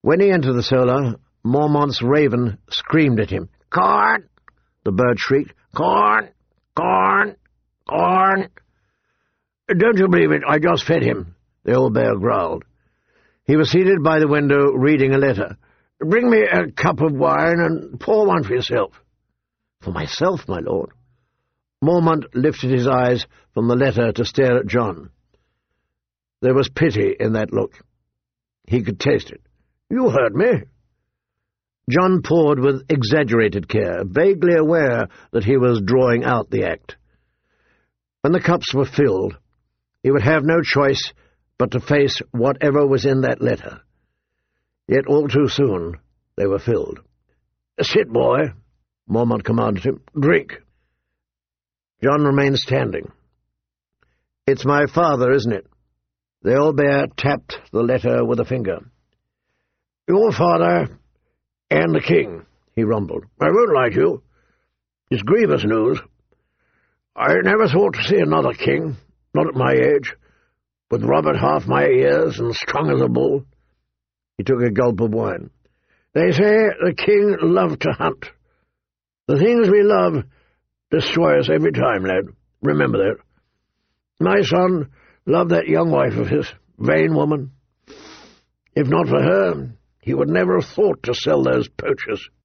When he entered the solar, Mormont's raven screamed at him. "Corn!" The bird shrieked. "Corn! Corn! Corn!" "Don't you believe it? I just fed him," the old bear growled. He was seated by the window reading a letter. "Bring me a cup of wine and pour one for yourself." "For myself, my lord." Mormont lifted his eyes from the letter to stare at John. There was pity in that look. He could taste it. "You heard me." John poured with exaggerated care, vaguely aware that he was drawing out the act. When the cups were filled, he would have no choice but to face whatever was in that letter. Yet all too soon they were filled. "Sit, boy," Mormont commanded him. "Drink." John remained standing. "It's my father, isn't it?" The old bear tapped the letter with a finger. "Your father and the king," he rumbled. "I won't lie to you. It's grievous news. I never thought to see another king, not at my age, with Robert half my years and strong as a bull." He took a gulp of wine. "They say the king loved to hunt. The things we love destroy us every time, lad. Remember that. My son loved that young wife of his, vain woman. If not for her, he would never have thought to sell those poachers."